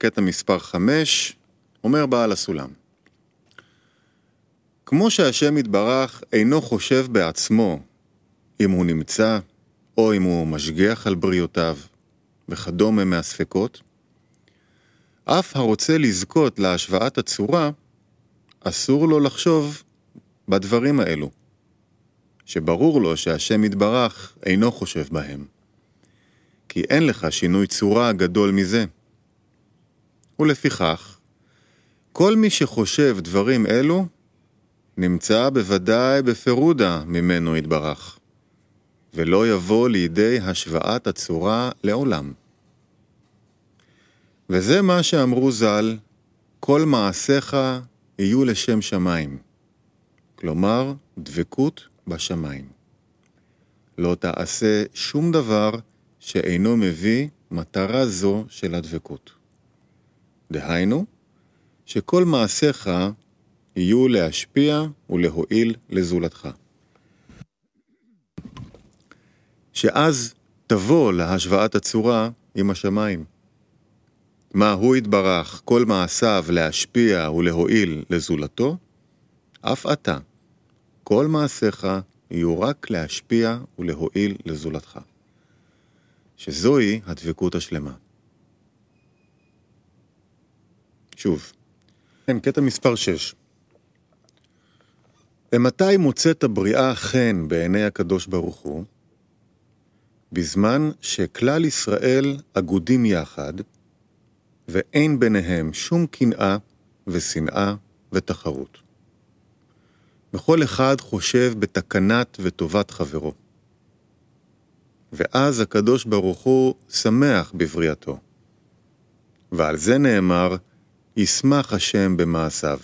קטע מספר 5, אומר בעל הסולם. כמו שהשם יתברך אינו חושב בעצמו אם הוא נמצא או אם הוא משגיח על בריאותיו וכדומה מהספקות, אף הרוצה לזכות להשוואת הצורה, אסור לו לחשוב בדברים האלו, שברור לו שהשם יתברך אינו חושב בהם, כי אין לך שינוי צורה גדול מזה. ולפיכך, כל מי שחושב דברים אלו, נמצא בוודאי בפירודה ממנו יתברך, ולא יבוא לידי השוואת הצורה לעולם. וזה מה שאמרו ז"ל, כל מעשיך יהיו לשם שמיים, כלומר דבקות בשמיים. לא תעשה שום דבר שאינו מביא מטרה זו של הדבקות. דהיינו, שכל מעשיך יהיו להשפיע ולהועיל לזולתך. שאז תבוא להשוואת הצורה עם השמיים. מה הוא יתברך כל מעשיו להשפיע ולהועיל לזולתו? אף אתה, כל מעשיך יהיו רק להשפיע ולהועיל לזולתך. שזוהי הדבקות השלמה. שוב, קטע מספר 6. ומתי מוצאת הבריאה חן בעיני הקדוש ברוך הוא? בזמן שכלל ישראל אגודים יחד, ואין ביניהם שום קנאה ושנאה ותחרות. וכל אחד חושב בתקנת וטובת חברו. ואז הקדוש ברוך הוא שמח בבריאתו. ועל זה נאמר, ישמח השם במעשיו.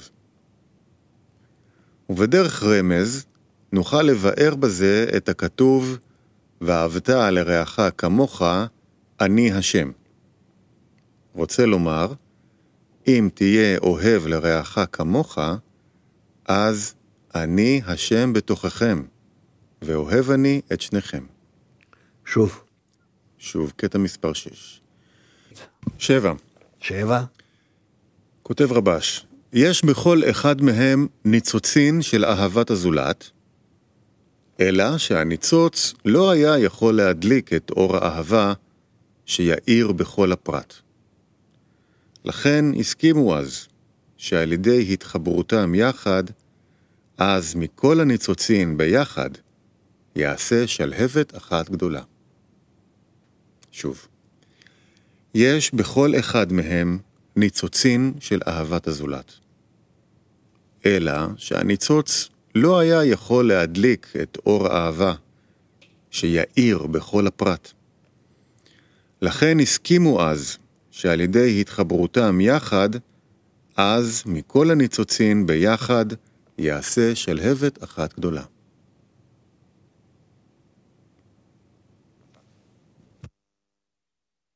ובדרך רמז נוכל לבאר בזה את הכתוב, ואהבת לרעך כמוך, אני השם. רוצה לומר, אם תהיה אוהב לרעך כמוך, אז אני השם בתוככם, ואוהב אני את שניכם. שוב, קטע מספר 6. 7. כותב רבש, יש בכל אחד מהם ניצוצין של אהבת הזולת, אלא שהניצוץ לא היה יכול להדליק את אור האהבה שיאיר בכל הפרט. לכן הסכימו אז שעל ידי התחברותם יחד, אז מכל הניצוצין ביחד יעשה שלהבת אחת גדולה. שוב, יש בכל אחד מהם ניצוצין של אהבת הזולת. אלא שהניצוץ לא היה יכול להדליק את אור האהבה שיאיר בכל הפרט. לכן הסכימו אז שעל ידי התחברותם יחד, אז מכל הניצוצין ביחד יעשה שלהבת אחת גדולה.